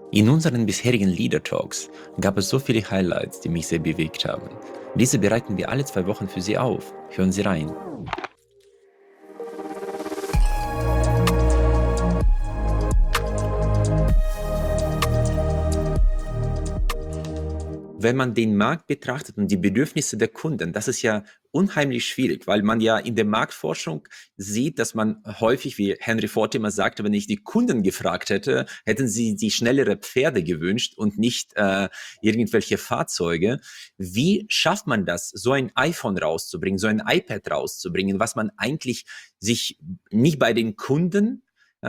In unseren bisherigen Leader Talks gab es so viele Highlights, die mich sehr bewegt haben. Diese bereiten wir alle 2 Wochen für Sie auf. Hören Sie rein. Wenn man den Markt betrachtet und die Bedürfnisse der Kunden, das ist ja unheimlich schwierig, weil man ja in der Marktforschung sieht, dass man häufig, wie Henry Ford immer sagte, wenn ich die Kunden gefragt hätte, hätten sie die schnellere Pferde gewünscht und nicht irgendwelche Fahrzeuge. Wie schafft man das, so ein iPhone rauszubringen, so ein iPad rauszubringen, was man eigentlich sich nicht bei den Kunden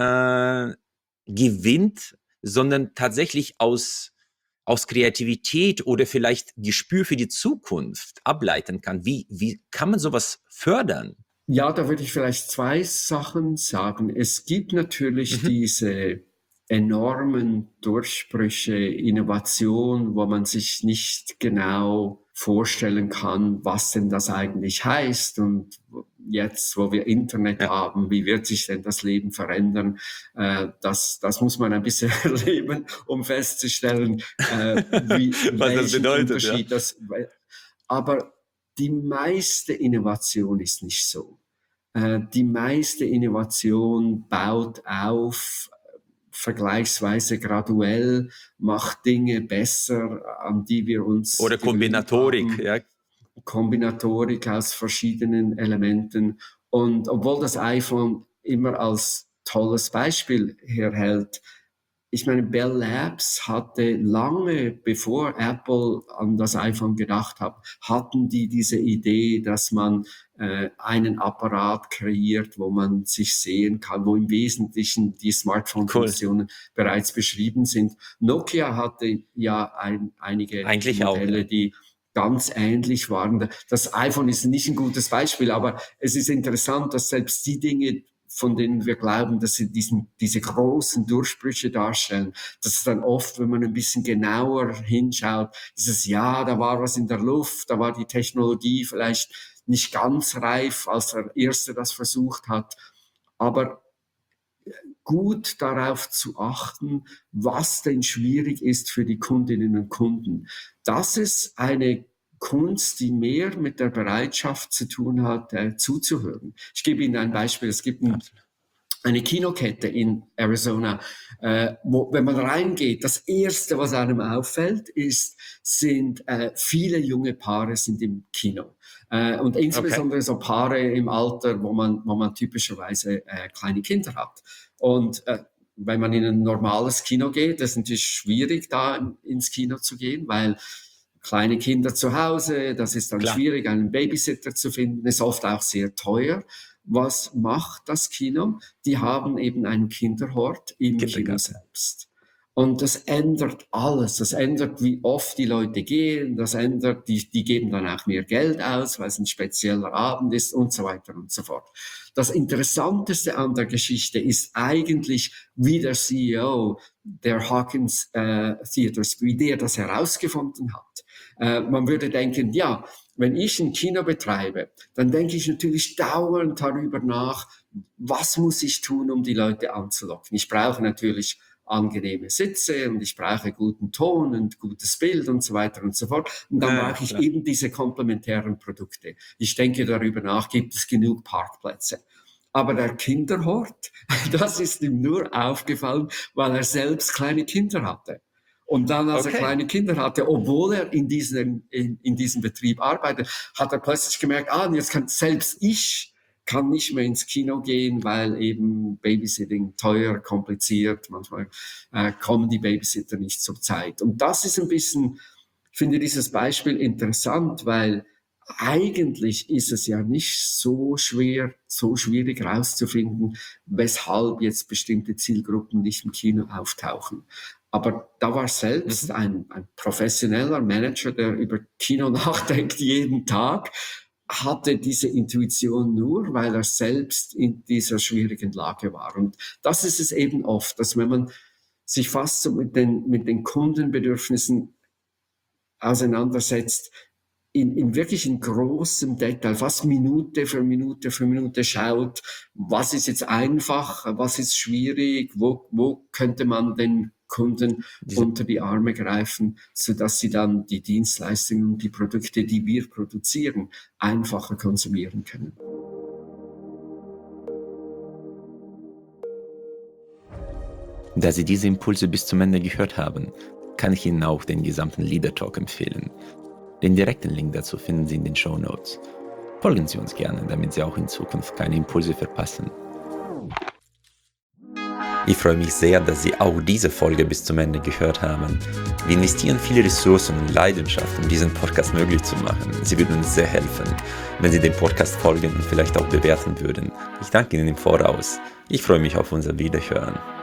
gewinnt, sondern tatsächlich aus Kreativität oder vielleicht Gespür für die Zukunft ableiten kann. Wie kann man sowas fördern? Ja, da würde ich vielleicht zwei Sachen sagen. Es gibt natürlich diese enormen Durchbrüche, Innovation, wo man sich nicht genau vorstellen kann, was denn das eigentlich heißt. Und jetzt, wo wir Internet haben, wie wird sich denn das Leben verändern? Das muss man ein bisschen erleben, um festzustellen, Was das welchen bedeutet, Unterschied das. Aber die meiste Innovation ist nicht so. Die meiste Innovation baut auf, vergleichsweise graduell, macht Dinge besser, an die wir uns oder Kombinatorik, ja. Kombinatorik aus verschiedenen Elementen. Und obwohl das iPhone immer als tolles Beispiel herhält, ich meine, Bell Labs hatte lange bevor Apple an das iPhone gedacht hat, hatten die diese Idee, dass man einen Apparat kreiert, wo man sich sehen kann, wo im Wesentlichen die Smartphone-Funktionen bereits beschrieben sind. Nokia hatte ja einige eigentlich Modelle, auch, ja. die ganz ähnlich waren. Das iPhone ist nicht ein gutes Beispiel, aber es ist interessant, dass selbst die Dinge, von denen wir glauben, dass sie diese großen Durchbrüche darstellen, dass es dann oft, wenn man ein bisschen genauer hinschaut, ist es, ja, da war was in der Luft, da war die Technologie vielleicht nicht ganz reif, als der Erste das versucht hat, aber gut darauf zu achten, was denn schwierig ist für die Kundinnen und Kunden. Das ist eine Kunst, die mehr mit der Bereitschaft zu tun hat, zuzuhören. Ich gebe Ihnen ein Beispiel. Es gibt eine Kinokette in Arizona, wo, wenn man reingeht, das Erste, was einem auffällt, sind viele junge Paare sind im Kino. Und insbesondere so Paare im Alter, wo man typischerweise kleine Kinder hat. Und wenn man in ein normales Kino geht, das ist natürlich schwierig, da ins Kino zu gehen, weil kleine Kinder zu Hause, das ist dann schwierig, einen Babysitter zu finden, ist oft auch sehr teuer. Was macht das Kino? Die haben eben einen Kinderhort im Kino selbst. Und das ändert alles. Das ändert, wie oft die Leute gehen. Das ändert, die geben dann auch mehr Geld aus, weil es ein spezieller Abend ist und so weiter und so fort. Das Interessanteste an der Geschichte ist eigentlich, wie der CEO der Hawkins Theaters, wie der das herausgefunden hat. Man würde denken, ja, wenn ich ein Kino betreibe, dann denke ich natürlich dauernd darüber nach, was muss ich tun, um die Leute anzulocken. Ich brauche natürlich angenehme Sitze und ich brauche guten Ton und gutes Bild und so weiter und so fort. Und dann brauche ich eben diese komplementären Produkte. Ich denke darüber nach, gibt es genug Parkplätze. Aber der Kinderhort, das ist ihm nur aufgefallen, weil er selbst kleine Kinder hatte. Und dann, als er kleine Kinder hatte, obwohl er in diesem Betrieb arbeitet, hat er plötzlich gemerkt, jetzt kann selbst ich kann nicht mehr ins Kino gehen, weil eben Babysitting teuer, kompliziert, manchmal kommen die Babysitter nicht zur Zeit. Und das ist ein bisschen, ich finde dieses Beispiel interessant, weil eigentlich ist es ja nicht so schwierig herauszufinden, weshalb jetzt bestimmte Zielgruppen nicht im Kino auftauchen. Aber da war selbst ein professioneller Manager, der über Kino nachdenkt jeden Tag, hatte diese Intuition nur, weil er selbst in dieser schwierigen Lage war. Und das ist es eben oft, dass wenn man sich fast so mit den Kundenbedürfnissen auseinandersetzt, in wirklich in großem Detail, fast Minute für Minute schaut, was ist jetzt einfach, was ist schwierig, wo könnte man den Kunden unter die Arme greifen, sodass sie dann die Dienstleistungen und die Produkte, die wir produzieren, einfacher konsumieren können. Da Sie diese Impulse bis zum Ende gehört haben, kann ich Ihnen auch den gesamten Leader Talk empfehlen. Den direkten Link dazu finden Sie in den Shownotes. Folgen Sie uns gerne, damit Sie auch in Zukunft keine Impulse verpassen. Ich freue mich sehr, dass Sie auch diese Folge bis zum Ende gehört haben. Wir investieren viele Ressourcen und Leidenschaft, um diesen Podcast möglich zu machen. Sie würden uns sehr helfen, wenn Sie dem Podcast folgen und vielleicht auch bewerten würden. Ich danke Ihnen im Voraus. Ich freue mich auf unser Wiederhören.